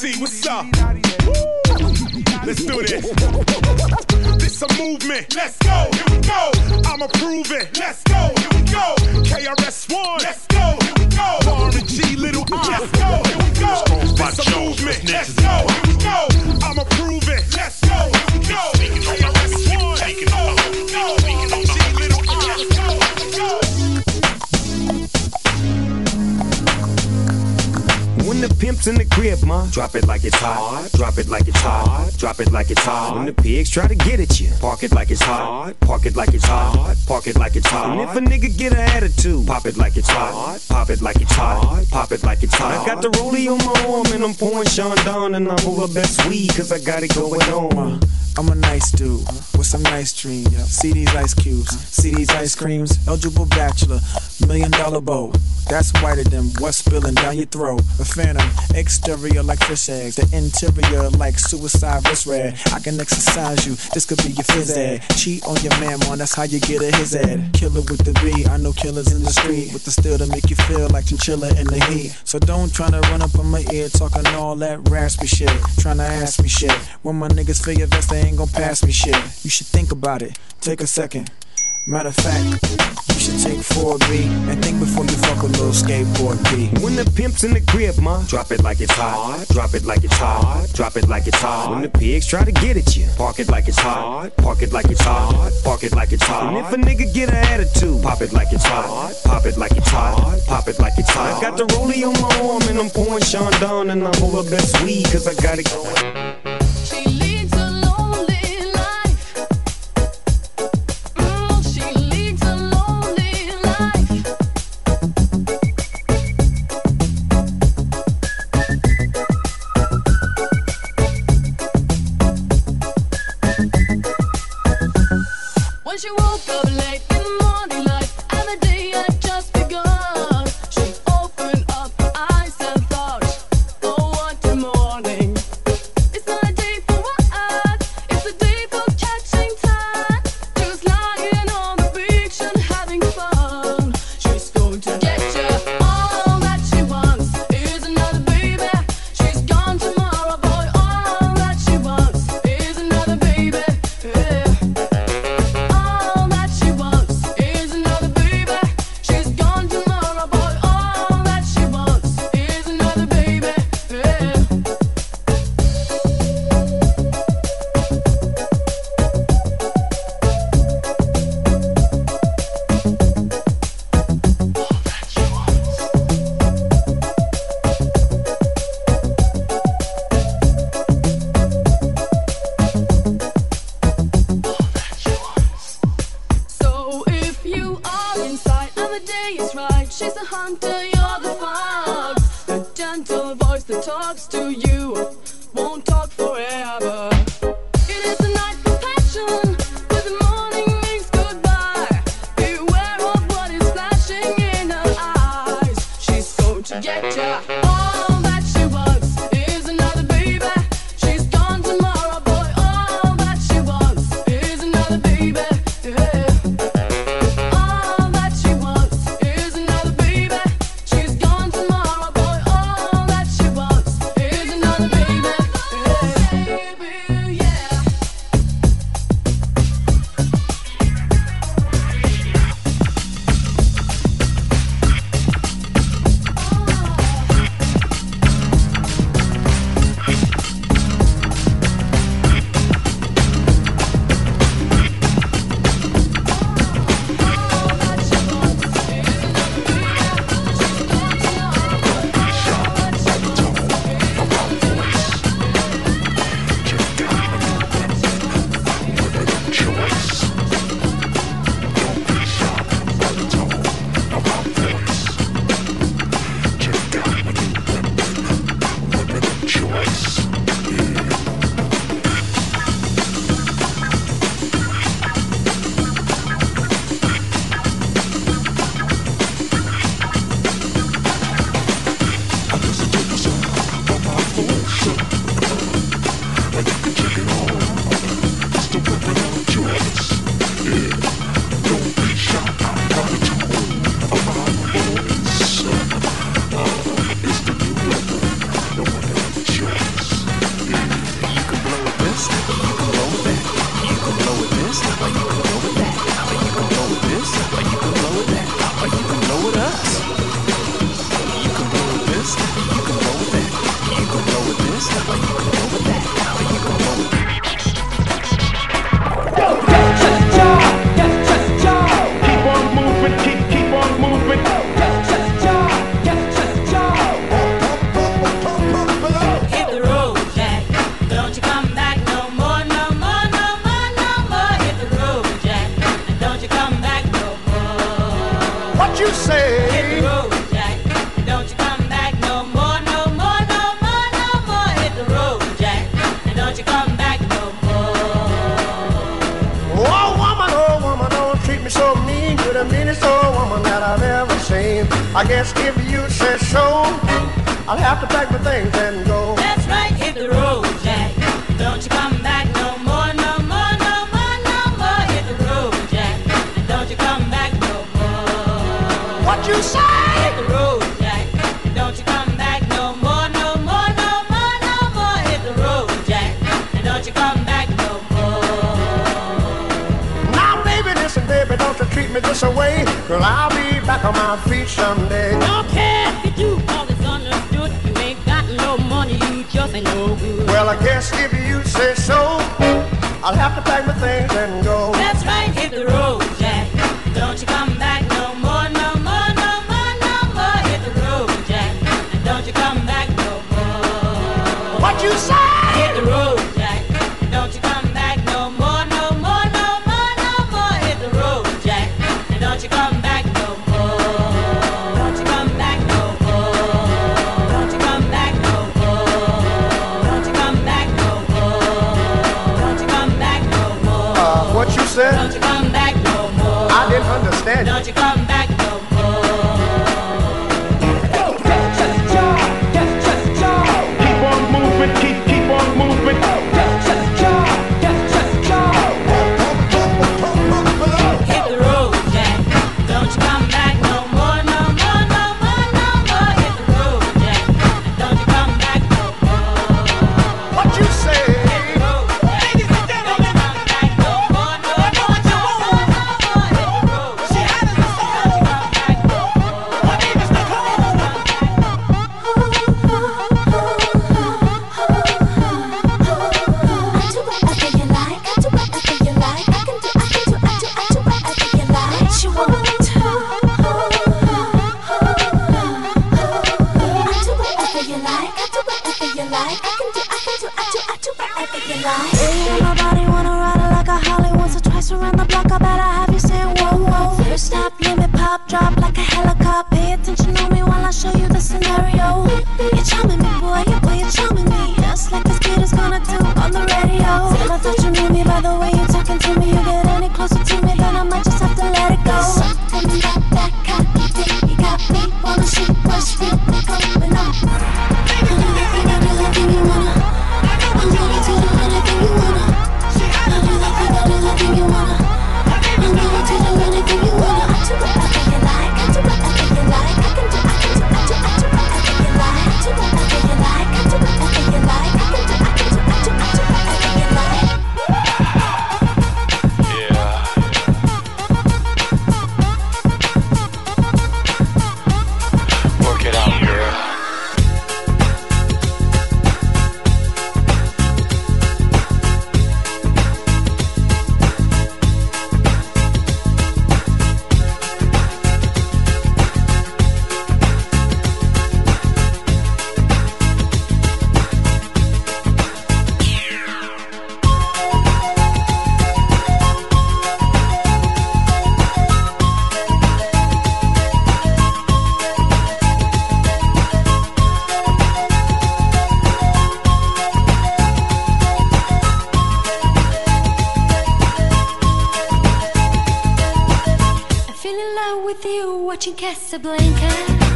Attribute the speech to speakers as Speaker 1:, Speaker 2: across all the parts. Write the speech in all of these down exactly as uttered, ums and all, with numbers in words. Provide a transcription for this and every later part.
Speaker 1: C, what's up? Woo! Let's do this. This a movement. Let's go. Here we go. I'ma prove it. Let's go. Here we go. K R S One. Let's go. Here we go. Warren G, Little I. Let's go. Here we go. This a movement. Let's go. Here we go. I'ma prove it. Let's go. Here we go. K R S One. Taking over. Here we go. Warren G, Little I. Let's go. Here we go.
Speaker 2: When the pimp's in the crib, ma, drop it like it's hot. Drop it like it's hot. Drop it like it's hot. When the pigs try to get at you, park it like it's hot. Park it like it's hot. Park it like it's hot. And if a nigga get an attitude, pop it like it's hot. Pop it like it's hot. Pop it like it's hot. I got the rollie on my arm and I'm pouring Sean Don and I'm over best weed cause I got it going on.
Speaker 3: I'm a nice dude with some nice dreams. See these ice cubes, see these ice creams. Eligible bachelor, million dollar bow. That's whiter than what's spilling down your throat. A phantom, exterior like fish eggs, the interior like suicide wrist red. I can exercise you, this could be your phys ed. Cheat on your man, man, that's how you get a his ad. Killer with the B, I know killers in the street with the steel to make you feel like chinchilla in the heat. So don't tryna run up on my ear talking all that raspy shit, tryna ask me shit. When my niggas feel your vest, they ain't gon' pass me shit. You should think about it, take a second. Matter of fact, you should take four B and think before you fuck a little skateboard B.
Speaker 2: When the pimp's in the crib, ma, drop it like it's hot. Drop it like it's hot. Drop it like it's hot. When the pigs try to get at you, park it like it's hot. Park it like it's hot. Park like it's hot. And if a nigga get an attitude, pop it like it's hot. Pop it like it's hot. Pop it like it's hot. I got the rollie on my arm and I'm pouring Sean Don and I'm over best weed cause I got it going.
Speaker 4: When she woke up late in the morning light and the day had just begun, she opened up her eyes and thought, oh what a morning. It's not a day for what? It's a day for catching time. Just lying on the beach and having fun. She's going to get you. All that she wants is another baby. She's gone tomorrow, boy. All that she wants is another baby. Yeah. She's the hunter, you're the fox. The gentle voice that talks to you won't talk forever. It is the night for passion, where the morning means goodbye. Beware of what is flashing in her eyes. She's going to get ya. All that she wants is another baby. She's gone tomorrow, boy. All that she wants is another baby. Yeah. She's gone tomorrow, boy. All that she wants is another baby. Yeah.
Speaker 5: I guess if you say so, I'll have to pack my things and go.
Speaker 4: That's right, hit the road, Jack. Don't you come back no more, no more, no more, no more. Hit the road, Jack. And don't you come back no more.
Speaker 5: What you say?
Speaker 4: Hit the road, Jack. Don't you come back no more, no more, no more, no more. Hit the road, Jack. And don't you come back no more.
Speaker 5: Now, baby, listen, baby, don't you treat me this way, girl, I'll be back on my feet someday.
Speaker 4: Don't care if you do, all it's understood. You ain't got no money, you just ain't no good.
Speaker 5: Well, I guess if you say so, I'll have to pack my things and go.
Speaker 4: That's right, hit the road, Jack. Don't you come back no more, no more, no more, no more. Hit the road, Jack. And don't you come back no more.
Speaker 5: What you say?
Speaker 4: Hit the road, Jack. Don't you come back no more, no more, no more, no more. Hit the road, Jack. And don't you come back no more. Don't you come back no more. Don't you come back no more. Don't you come back no more. Don't you come back no more.
Speaker 5: Uh, what you said?
Speaker 4: Don't you come back no more.
Speaker 5: I didn't understand.
Speaker 4: Don't you come back no more.
Speaker 1: Keep on moving, keep, keep on moving.
Speaker 4: Hit the road, Jack. Don't you come back no more, no more, no more, no more. Hit the road, Jack. Don't you come back no more.
Speaker 5: What you say?
Speaker 4: Hit the road, Jack. Don't you come back no more, no more, no more, no more. Hit the road, Jack. Don't you come back no more. My name is Nicole.
Speaker 6: My body wanna ride it like a Holly. Once or twice around the block, I better have you saying whoa, whoa. First stop, limit, pop, drop like a helicopter. Pay attention on me while I show you the scenario. You're charming me, boy, you boy, you're charming me. Just like this kid is gonna do on the radio. Said I thought you knew me by the way you're talking to me. You get any closer to me, then I might just have to let it go. Something about that cocky thing, you got me wanna shoot, push, feel, going up. I do everything, I do everything you wanna. I'm gonna do anything you wanna. I do everything, I do everything you wanna. I'm gonna do anything you wanna. I do whatever you like, I do whatever you like. I can do, I can do, I do, I do whatever you like. I do whatever you like, I do whatever you like. I can do, I can do, I do, I do whatever you like.
Speaker 7: Work it out, girl.
Speaker 6: I feel in love with you, watching Casablanca.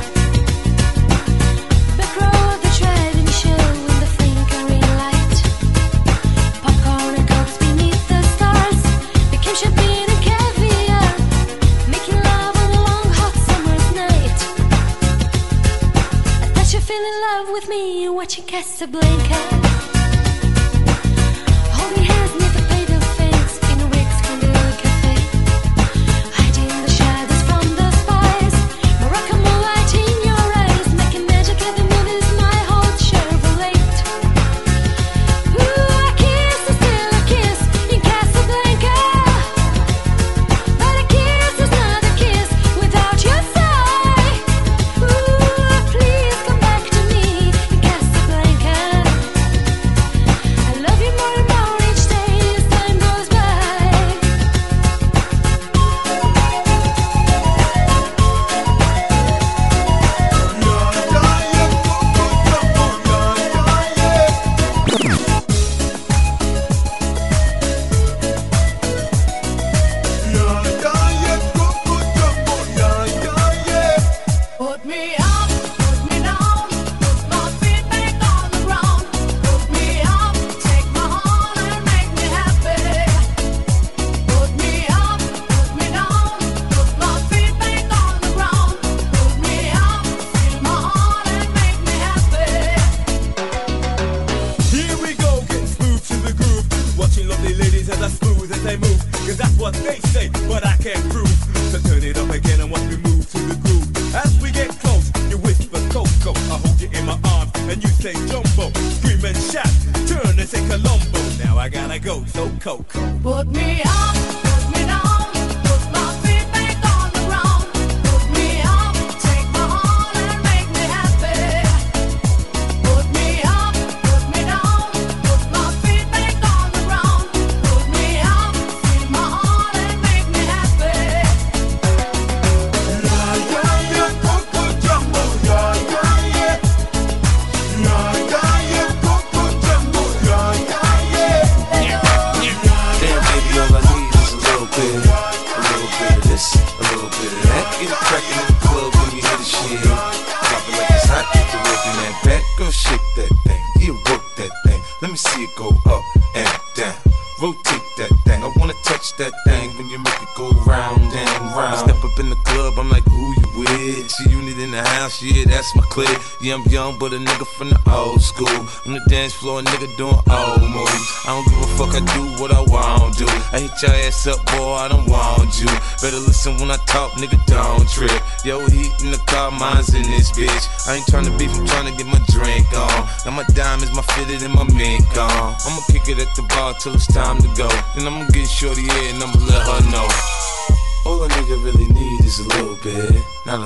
Speaker 6: Back row of the driving show in the flickering light. Popcorn and cokes beneath the stars became champagne and caviar. Making love on a long hot summer's night. I thought you fell in love with me, watching Casablanca. Holding hands near the paper fence in a Rick's Candle Cafe. Hiding the shadows from the spies. Moroccan moonlight in your eyes, making magic at the movies, my whole Chevrolet. Ooh, a kiss is still a kiss in Casablanca. But a kiss is not a kiss without your sigh. Ooh, please come back to me in Casablanca.
Speaker 7: been shot, turn into Columbo. Now I gotta go, so Coco.
Speaker 4: Put me up, put me down, put my feet back on the ground. Put me up, take my heart and make me happy. Put me up, put me down, put my feet back on the ground. Put me up, feel my heart and make me happy.
Speaker 1: Yeah, yeah, yeah, Coco Jumbo, yeah, yeah, yeah. Yeah, yeah, yeah, Coco Jumbo, yeah, yeah, yeah.
Speaker 8: Damn, baby, all I need is a little bit, a little bit of this, a little bit of that. Get it crackin' in the club when you hear the shit. Drop it like it's hot, get the whip in that back. Girl, shake that thing, yeah, work that thing. Let me see it go up and down. Rotate that thing, I wanna touch that thing when you make it go round and round. I step up in the club, I'm like, who you with? See unit in the house, yeah, that's my clique. Yeah, I'm young, but a nigga from the old school. On the dance floor, a nigga doing old moves. I don't give a fuck, I do what I want to. I hit your ass up, boy, I don't want you. Better listen when I talk, nigga, don't trip. Yo, heat in the car, mine's in this bitch. I ain't tryna beef, I'm tryna get my drink on. Now my diamonds, my fitted, and my mink on. I'ma kick it at the bar till it's time to go. And I'ma get shorty here and I'ma let her know. All a nigga really need is a little bit, not a